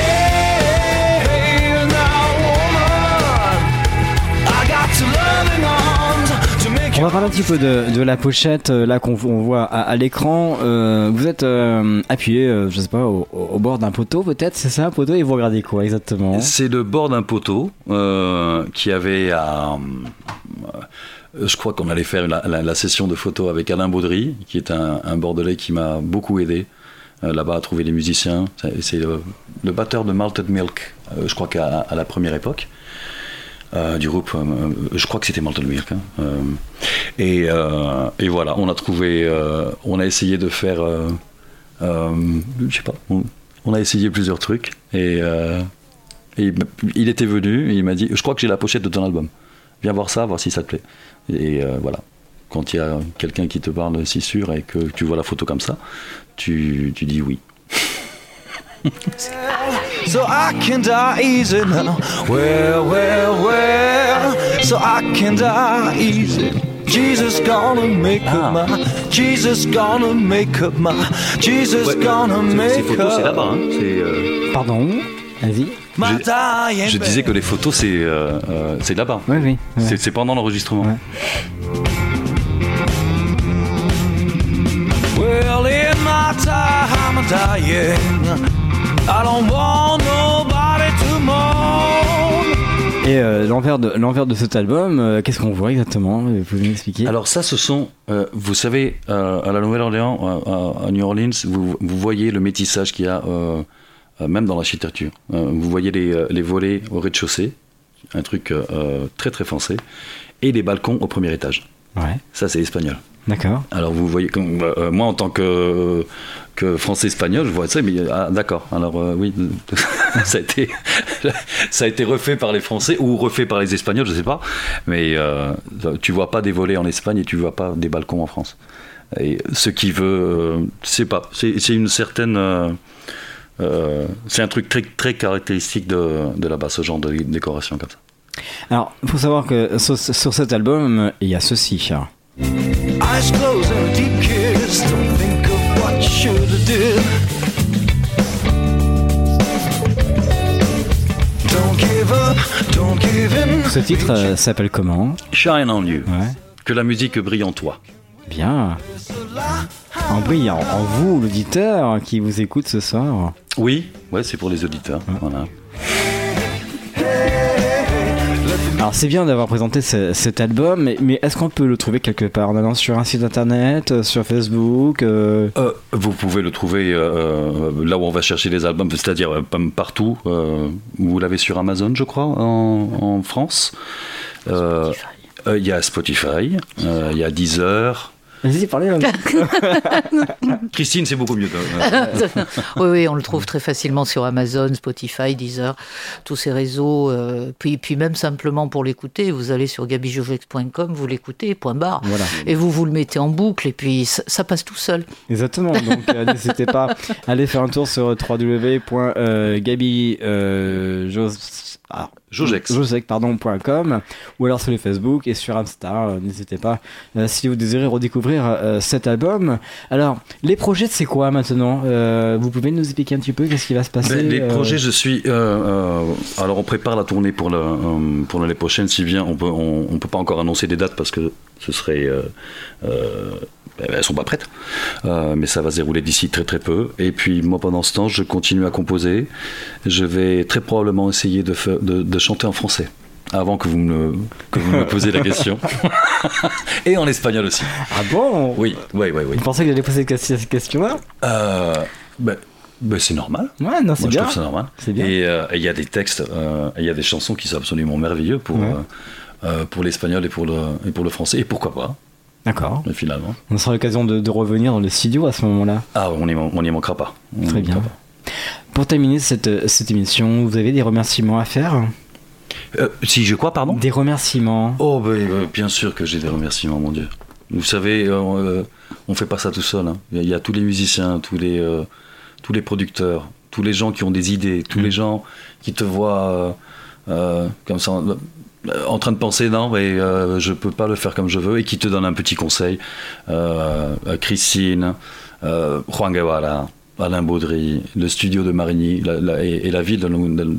Hey, now woman, I got to loving arms to make On va parler un petit peu de la pochette là qu'on voit à l'écran. Vous êtes appuyé, je sais pas, au bord d'un poteau peut-être, c'est ça, un poteau, et vous regardez quoi exactement? C'est le bord d'un poteau qui avait à... je crois qu'on allait faire la session de photos avec Alain Baudry, qui est un Bordelais qui m'a beaucoup aidé là-bas à trouver les musiciens. C'est le batteur de Malted Milk, je crois qu'à la première époque du groupe, je crois que c'était Malted Milk. Et voilà, on a trouvé, on a essayé de faire, je sais pas, on a essayé plusieurs trucs, et il était venu, et il m'a dit, je crois que j'ai la pochette de ton album. Viens voir ça, voir si ça te plaît. Et voilà, quand il y a quelqu'un qui te parle si sûr et que tu vois la photo comme ça, tu dis oui. so I can die easy now. Well, so I can die easy. Jesus gonna make up my, Jesus gonna make up my, Jesus gonna make ces photos, c'est là-bas, hein. Pardon, vas-y. Je disais que les photos, c'est là-bas. Oui. C'est pendant l'enregistrement. Ouais. Well, in my time I'm dying. I don't want nobody to mourn. Et l'envers de cet album, qu'est-ce qu'on voit exactement? Vous pouvez m'expliquer? Alors ça, ce sont, vous savez, à la Nouvelle-Orléans, à New Orleans, vous voyez le métissage qu'il y a, même dans l'architecture. Vous voyez les volets au rez-de-chaussée, un truc très très foncé, et les balcons au premier étage. Ouais. Ça, c'est espagnol. D'accord. Alors vous voyez, moi en tant que français-espagnol, je vois ça, mais d'accord. Alors oui, ça a été refait par les Français ou refait par les Espagnols, je sais pas. Mais tu vois pas des volets en Espagne et tu vois pas des balcons en France. Et ce qui veut, c'est une certaine, c'est un truc très très caractéristique de là-bas, ce genre de décoration comme ça. Alors, il faut savoir que sur cet album, il y a ceci. Eyes closed and a deep kiss. Don't think of what you should have did. Don't give up, don't give in. Ce titre s'appelle comment? Shine on you. Ouais. Que la musique brille en toi. Bien. en brille en vous, l'auditeur qui vous écoute ce soir. Oui, ouais, c'est pour les auditeurs. Voilà. Alors c'est bien d'avoir présenté cet album, mais est-ce qu'on peut le trouver quelque part en allant sur un site internet, sur Facebook Vous pouvez le trouver là où on va chercher les albums, c'est-à-dire partout. Vous l'avez sur Amazon, je crois, en France. Il y a Spotify, il y a Deezer. Vas-y, parlez. Christine, c'est beaucoup mieux. Oui, on le trouve très facilement sur Amazon, Spotify, Deezer, tous ces réseaux. Puis même simplement pour l'écouter, vous allez sur gabijogex.com, vous l'écoutez, point barre. Voilà. Et vous le mettez en boucle et puis ça passe tout seul. Exactement. Donc n'hésitez pas à aller faire un tour sur www.gabijogex.com ou alors sur le Facebook et sur Insta. N'hésitez pas si vous désirez redécouvrir cet album. Alors, les projets, c'est quoi maintenant? Vous pouvez nous expliquer un petit peu qu'est-ce qui va se passer? Les projets, je suis. Alors, on prépare la tournée pour l'année prochaine. Si bien, on peut pas encore annoncer des dates parce que ce serait. Elles sont pas prêtes, mais ça va se dérouler d'ici très très peu. Et puis moi, pendant ce temps, je continue à composer. Je vais très probablement essayer de chanter en français avant que vous me posiez la question. Et en espagnol aussi. Ah bon? Oui. Vous pensez que j'allais poser cette question-là? C'est normal. Ouais, non, c'est moi, bien. Je trouve ça normal. C'est bien. Et il y a des textes, il y a des chansons qui sont absolument merveilleux pour l'espagnol et pour le français. Et pourquoi pas? D'accord. Mais finalement. On sera l'occasion de revenir dans le studio à ce moment-là. Ah, on n'y manquera pas. Très bien. Pour terminer cette émission, vous avez des remerciements à faire? Si je crois, pardon? Des remerciements. Oh, bien sûr que j'ai des remerciements, mon Dieu. Vous savez, on fait pas ça tout seul. Hein. Il y a tous les musiciens, tous les producteurs, tous les gens qui ont des idées, tous les gens qui te voient comme ça... en train de penser non mais je peux pas le faire comme je veux et qui te donne un petit conseil. Christine, Juan Guevara, Alain Baudry, le studio de Marigny et la ville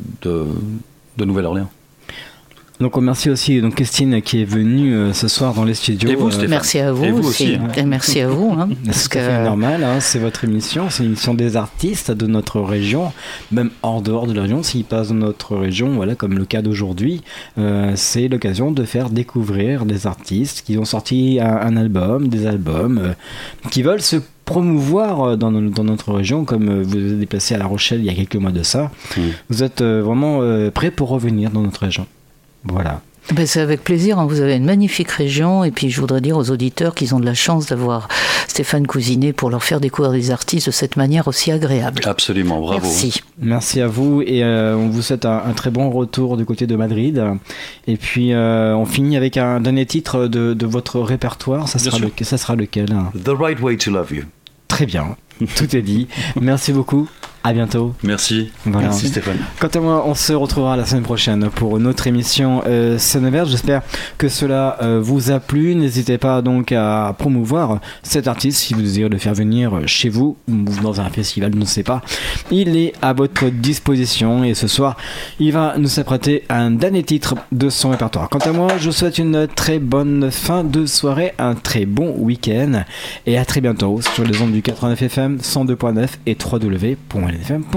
de Nouvelle-Orléans. Donc on remercie aussi donc Christine qui est venue ce soir dans les studios. Et vous, Stéphane. Merci à vous. Et vous aussi. Et merci à vous. Hein, parce que c'est normal, hein, c'est votre émission, c'est l'émission des artistes de notre région, même hors dehors de la région, s'ils passent dans notre région, voilà, comme le cas d'aujourd'hui, c'est l'occasion de faire découvrir des artistes qui ont sorti un album, des albums, qui veulent se promouvoir dans notre région, comme vous vous êtes déplacé à La Rochelle il y a quelques mois de ça. Vous êtes vraiment prêts pour revenir dans notre région. Voilà. C'est avec plaisir, hein. Vous avez une magnifique région et puis je voudrais dire aux auditeurs qu'ils ont de la chance d'avoir Stéphane Cousinet pour leur faire découvrir des artistes de cette manière aussi agréable. Absolument, bravo. Merci à vous et on vous souhaite un très bon retour du côté de Madrid et puis on finit avec un dernier titre de votre répertoire, ça sera lequel? The Right Way to Love You. Très bien, tout est dit. Merci beaucoup. À bientôt. Merci. Voilà. Merci Stéphane. Quant à moi, on se retrouvera la semaine prochaine pour une autre émission Scène Verte. J'espère que cela vous a plu. N'hésitez pas donc à promouvoir cet artiste si vous désirez le faire venir chez vous ou dans un festival, je ne sais pas. Il est à votre disposition et ce soir, il va nous apprêter un dernier titre de son répertoire. Quant à moi, je vous souhaite une très bonne fin de soirée, un très bon week-end et à très bientôt sur les ondes du 89 FM, 102.9 et www.lfm.com.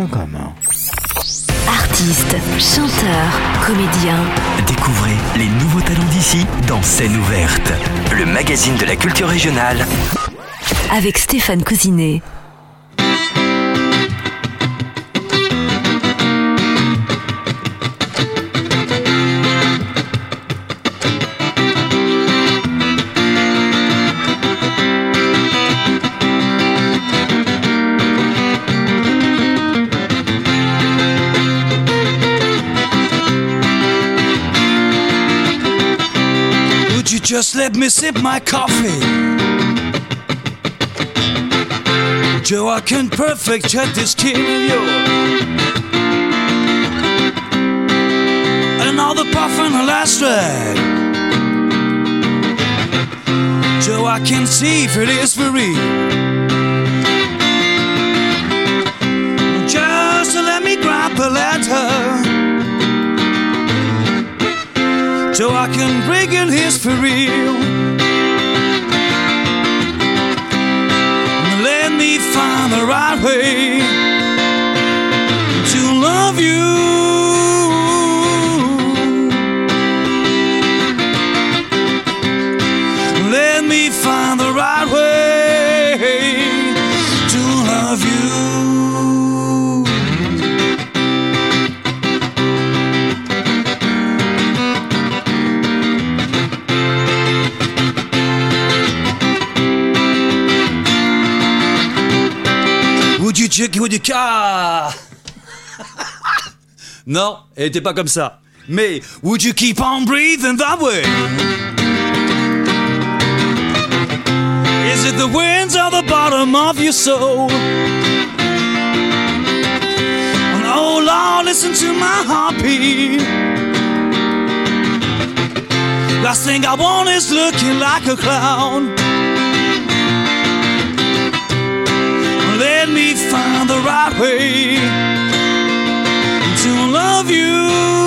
Artistes, chanteurs, comédiens. Découvrez les nouveaux talents d'ici dans Scène Ouverte, le magazine de la culture régionale. Avec Stéphane Cousinet. Just let me sip my coffee. Joe, I can perfect shut this skin of yours. Another puff and a last drag. Joe, I can see if it is for real. Just let me grab a letter. So I can wriggle his for real. the right way to love you. Let me find the right way to love you. Would you check with your car? Non, elle était pas comme ça. Mais would you keep on breathing that way? Is it the winds at the bottom of your soul? And oh Lord, listen to my heartbeat. Last thing I want is looking like a clown. Let me find the right way to love you.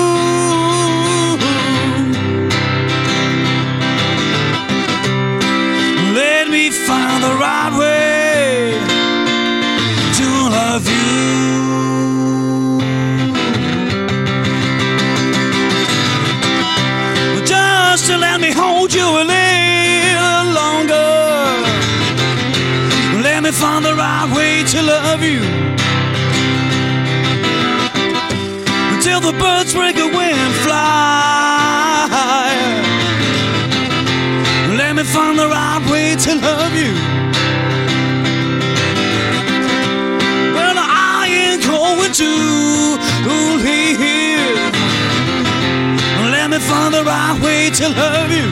Let me find the right way to love you. Just to let me hold you a little longer. Let me find the right way to love you. Until the birds break away and fly. Let me find the right way to love you. Well, I ain't going to leave. Let me find the right way to love you.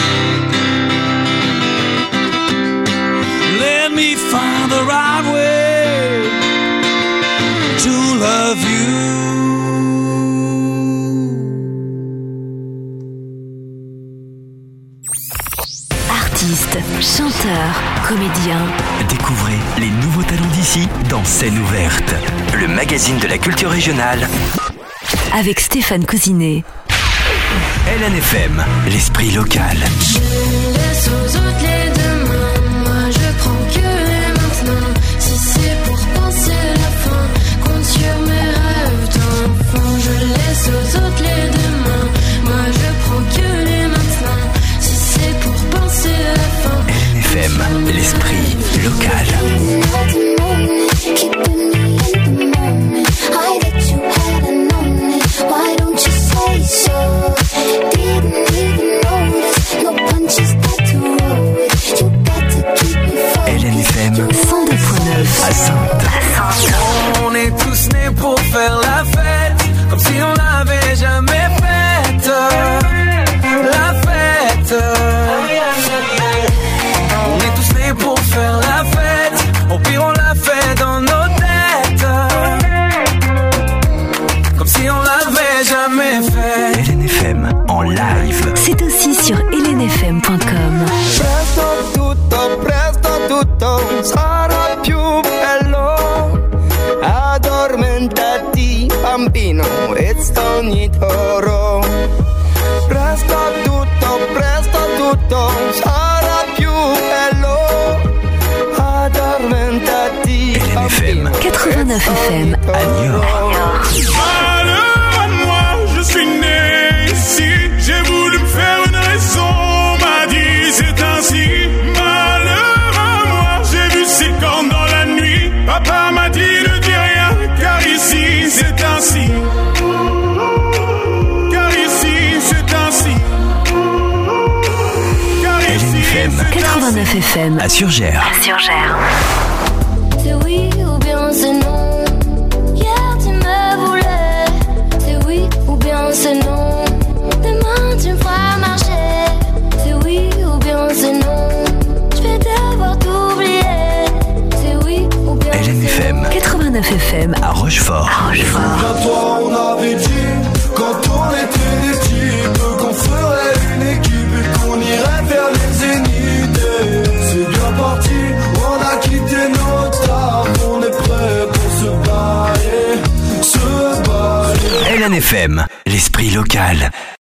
Let me find the right way to love you. Artistes, chanteurs, comédiens. Découvrez les nouveaux talents d'ici dans Scène ouverte, le magazine de la culture régionale. Avec Stéphane Cousinet. LNFM, l'esprit local. Je laisse aux autres les demain, moi je prends que les maintenant. Si c'est pour penser la fin, compte sur mes rêves d'enfant. Je laisse aux autres les demain, moi je prends que les maintenant. Si c'est pour penser la fin. LNFM, l'esprit local. Why don't you say so? Didn't even notice. No punches that to roll with. You got to keep me focused. LNFM 102.9 à Sainte. On est tous nés pour faire la fête, comme si on l'avait jamais faite. La fête. On est tous nés pour faire la fête. Au pire on la fait dans nos têtes, comme si on l'avait jamais fait. LNFM en live. C'est aussi sur lnfm.com. Presto tutto sarà più bello. Addormentati bambino e ogni toro. Presto tutto sarà più bello. Addormentati LNFM 89 FM à Niort. Malheur à moi, je suis né ici. J'ai voulu me faire une raison, m'a dit c'est ainsi. Malheur à moi, j'ai vu ses cornes dans la nuit. Papa m'a dit ne dis rien, car ici c'est ainsi. Car ici c'est ainsi. Car ici LNFM 89 FM à Surgères. C'est oui ou bien c'est non. Hier tu me voulais. C'est oui ou bien c'est non. Demain tu me feras marcher. C'est oui ou bien c'est non. Je vais devoir t'oublier. C'est oui ou bien c'est non. LNFM 89 FM à Rochefort. Quand toi on avait dit, quand on était des types, qu'on ferait une équipe et qu'on irait vers les zéniths. C'est bien parti, on a quitté notre table, on est prêt pour se bailler. LNFM, l'esprit local.